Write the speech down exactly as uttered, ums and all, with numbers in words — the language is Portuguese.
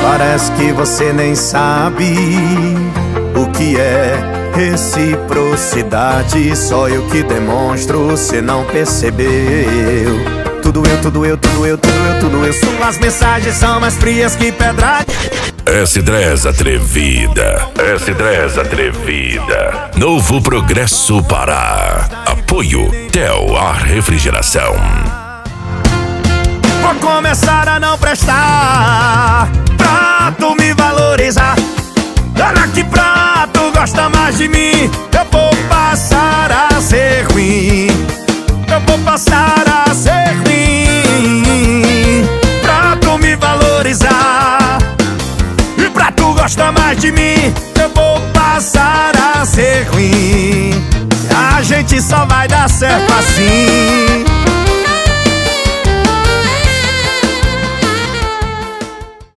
Parece que você nem sabe o que é reciprocidade. Só eu que demonstro, cê não percebeu. Tudo eu, tudo eu, tudo eu, tudo eu, tudo eu. Suas mensagens são mais frias que pedra. S dez Atrevida, S dez Atrevida. Novo Progresso Pará. Apoio Tel a Refrigeração. Vou começar a não prestar pra tu me valorizar. Olha que pra tu gosta mais de mim. Eu vou passar a ser ruim. Eu vou passar a ser ruim. Pra tu me valorizar e pra tu gostar mais de mim, eu vou passar a ser ruim. A gente só vai dar certo assim.